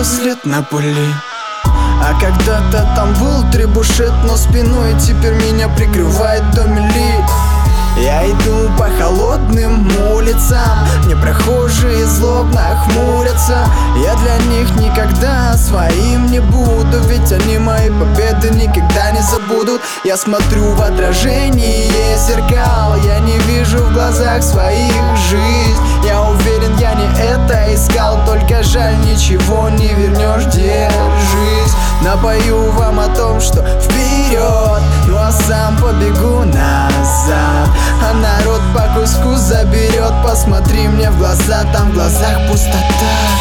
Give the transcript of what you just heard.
что след на пыли. А когда-то там был требушет, но спиной теперь меня прикрывает до мили. Я иду по холодным улицам, мне прохожие злобно хмурятся. Я для них никогда своим не буду, ведь они мои победы никогда не забудут. Я смотрю в отражение зеркал, я не вижу в глазах своих жизнь. Я уверен, я не это искал, только жаль, ничего не вернешь, держись. Напою вам о том, что вперед, ну а сам побегу назад. А народ по куску заберет, посмотри мне в глаза, там в глазах пустота.